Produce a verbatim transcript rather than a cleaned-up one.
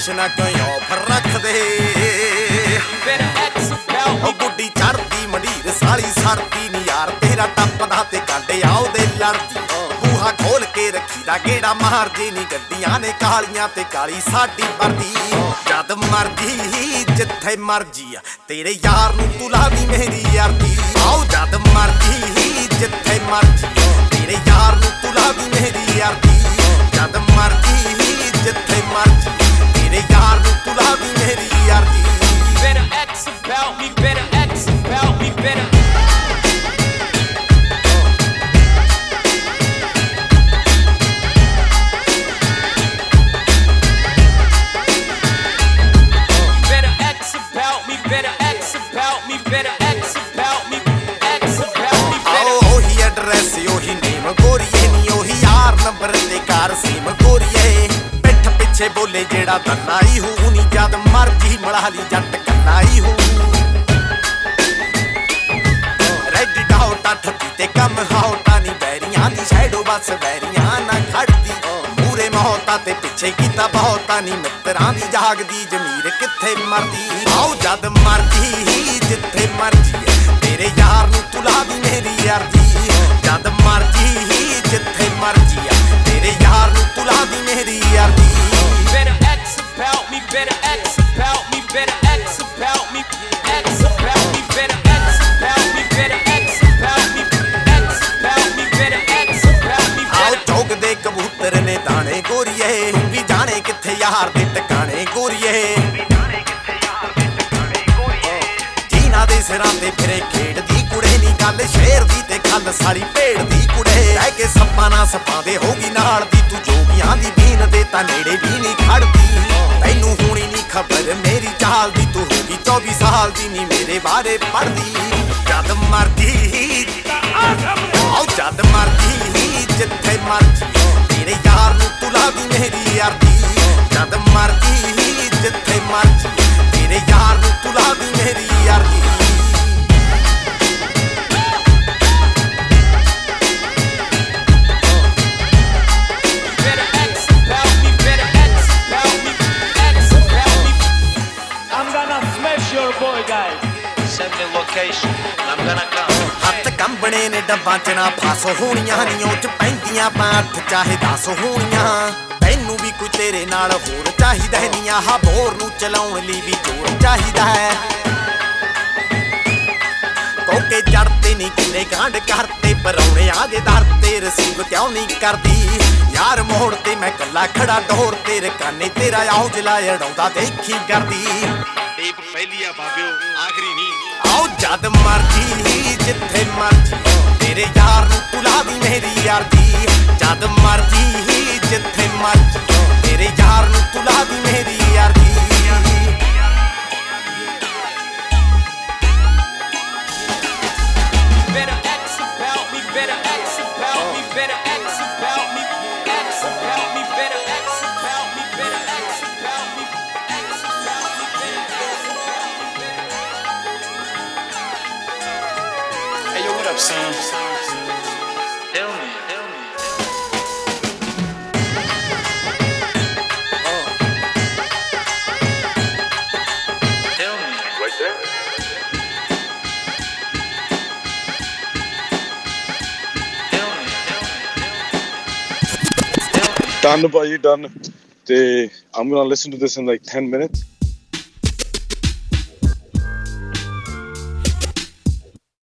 ਕੰਡੀਸ਼ਨਾਂ ਕਿਉਂ ਆਫਰ ਰੱਖਦੇ ਉਹ ਗੁੱਡੀ ਚੜਦੀ ਮੰਡੀਰ ਸਾਲੀ ਸੜਦੀ ਨੀ ਯਾਰ ਤੇਰਾ ਟੱਪਦਾ ਤੇ ਕਾਂਡੇ ਆ ਉਹਦੇ ਲੜਦੀ ਬੂਹਾ ਖੋਲ ਕੇ ਰੱਖੀ ਦਾ ਗੇੜਾ ਮਾਰਦੀ ਨੀ ਗੱਡੀਆਂ ਨੇ ਕਾਲੀਆਂ ਤੇ ਕਾਲੀ ਸਾਡੀ ਵਰਦੀ ਜਦ ਮਰਜੀ ਜਿੱਥੇ ਮਰਜੀ ਆ ਤੇਰੇ ਯਾਰ ਨੂੰ ਤੂੰ ਲਾਵੀ ਮੇਰੀ ਯਾਰਦੀ ਆਓ ਜਦ ਮਰਜੀ ਜਿੱਥੇ ਮਰਜੀ ਤੇਰੇ ਯਾਰ ਨੂੰ ਤੂੰ ਲਾਵੀ ਮੇਰੀ ਯਾਰਦੀ ਜਦ ਮਰਜੀ ਜਿੱਥੇ ਮਰਜੀ ਤੇਰੇ ਯਾਰ ਨੂੰ ਤੂੰ ਲਾਵੀ ਮੇਰੀ ਯਾਰਦੀ Better ask about me, better ask about me, better Better ask about me, better ask about me, better ask about me, ask about me, better ਉਹੀ ਐਡਰੈਸ ਉਹੀ ਨੇਮ ਗੋਰੀਏ ਨੀ ਉਹੀ ਯਾਰ ਨੰਬਰ ਤੇ ਕਾਰ ਸੀਮ ਗੋਰੀਏ ਪਿੱਠ ਪਿੱਛੇ ਬੋਲੇ ਜਿਹੜਾ ਦੰਨਾਈ ਹੂ ਨੀ ਜਦ ਮਰਜੀ ਮੜਾ ਲਈ ਜੱਟ ਕੰਨਾਈ ਹੂ ਰੈਡੀ ਡਾਉਟਾ ਠੱਤੀ ਤੇ ਕੰਮ ਹਾਉਟਾ ਨੀ ਬੈਰੀਆਂ ਦੀ ਸ਼ੈਡੋ ਬਸ ਬੈਰੀਆਂ ਨਾ ਖੜਦੀ ਮੂਰੇ ਮਹੌਤਾ ਤੇ ਪਿੱਛੇ ਕੀਤਾ ਬਹੁਤਾ ਨੀ ਮਿੱਤਰਾਂ ਦੀ ਜਾਗਦੀ ਜ਼ਮੀਰ ਕਿੱਥੇ ਮਰਦੀ ਆਓ ਜਦ ਮਰਜੀ ਜਿੱਥੇ ਮਰਜੀ ਤੇਰੇ ਯਾਰ ਨੂੰ ਤੂੰ ਲਾਵੀ ਮੇਰੀ ਯਾਰਦੀ ਜਦ ਮਰਜੀ ਜਿੱਥੇ ਮਰਜੀ ਤੇਰੇ ਯਾਰ ਨੂੰ ਤੂੰ ਲਾਵੀ ਮੇਰੀ ਯਾਰਦੀ Better ask about me, better ask about me, better ask about me, ask about me, better ask about me, better ask about me, ask about me, better ask about me, ਆਓ better ਚੌਕ ਦੇ ਕਬੂਤਰ ਨੇ ਦਾਣੇ ਗੋਰੀਏ ਤੂੰ ਵੀ ਜਾਣੇ ਕਿੱਥੇ ਯਾਰ ਦੇ ਟਿਕਾਣੇ ਗੋਰੀਏ ਜੀਨਾ ਦੇ ਸਿਰਾਂ ਤੇ ਫਿਰੇ ਖੇਡਦੀ ਕੁੜੇ ਨੀ ਗੱਲ ਸ਼ੇਰ ਦੀ ਤੇ ਗੱਲ ਸਾਰੀ ਭੇਡ ਦੀ ਕੁੜੇ ਲੈ ਕੇ ਸੱਪਾਂ ਨਾਲ ਸੱਪਾਂ ਦੇ ਹੋਗੀ ਨਾਲ ਦੀ ਤੂੰ ਜੋਗੀਆਂ ਦੀ ਬੀਨ ਦੇ ਤਾਂ ਨੇੜੇ ਵੀ ਨਹੀਂ ਖੜਦੀ ਤੈਨੂੰ ਹੋਣੀ ਨੀ ਖਬਰ ਮੇਰੀ ਚਾਲ ਦੀ ਤੂੰ ਹੋਗੀ ਚੌਵੀ ਸਾਲ ਦੀ ਨੀ ਮੇਰੇ ਬਾਰੇ ਪੜਦੀ ਜਦ ਮਰਜੀ ਆਓ ਜਦ ਮਰਜੀ ਜਿੱਥੇ ਮਰਜੀ ਤੇਰੇ ਯਾਰ ਨੂੰ ਤੂੰ ਲਾਵੀ ਮੇਰੀ ਯਾਰਦੀ ਜਦ ਮਰਜੀ ਜਿੱਥੇ ਮਰਜੀ ਤੇਰੇ ਯਾਰ ਨੂੰ ਤੂੰ ਲਾਵੀ ਮੇਰੀ ਯਾਰਦੀ better ask about me, better ask about me, ask about me. I'm gonna smash your boy, guys. Send me location, I'm gonna come. ਹੱਥ ਕੰਬਣੇ ਨੇ ਡੱਬਾਂ ਚ ਨਾ ਫਸ ਹੋਣੀਆਂ ਨੀ ਉਹ ਚ ਪੈਂਦੀਆਂ ਪਾਠ ਚਾਹੇ ਦਸ ਹੋਣੀਆਂ ਤੈਨੂੰ ਵੀ ਕੋਈ ਤੇਰੇ ਨਾਲ ਹੋਰ ਚਾਹੀਦਾ ਨੀ ਆਹ ਬੋਰ ਨੂੰ ਚਲਾਉਣ ਲਈ ਵੀ ਜੋਰ ਚਾਹੀਦਾ ਹੈ ਕੋਕੇ ਚੜਤੇ ਨੀ ਕਿੰਨੇ ਕਾਂਡ ਕਰਤੇ ਪਰੌਣੇ ਆ ਜੇ ਦਰ ਤੇ ਰਸੀਵ ਕਿਉਂ ਨਹੀਂ ਕਰਦੀ ਯਾਰ ਮੋੜ ਤੇ ਮੈਂ ਕੱਲਾ ਖੜਾ ਡੋਰ ਤੇਰੇ ਕਾਨੇ ਤੇਰਾ ਆਉ ਜਲਾ ਅੜਾਉਂਦਾ ਦੇਖੀ ਕਰਦੀ ਟੇਪ ਪਹਿਲੀ ਆ ਬਾਬਿਓ ਆਖਰੀ ਨਹੀਂ ਆਓ ਜਦ ਮਰਜੀ ਜਿੱਥੇ ਮਰਜੀ ਤੇਰੇ ਯਾਰ ਨੂੰ ਤੂੰ ਲਾਵੀ ਮੇਰੀ ਯਾਰਦੀ ਜਦ ਮਰਜੀ ਜਿੱਥੇ ਮਰਜੀ ਤੇਰੇ ਯਾਰ ਨੂੰ ਤੂੰ ਲਾਵੀ ਮੇਰੀ ਯਾਰਦੀ Better ask about me, better ask about me, better ask about me, ask about me, better ask about me, better ask about me, ask about me, better ask about me, better. Hey yo, what up, son? Tell me, tell me. Tell me. Right there. Tell me, tell me, tell me. Tell me. Done, ਭਾਜੀ done. ਤੇ I'm gonna listen to this in like ten minutes.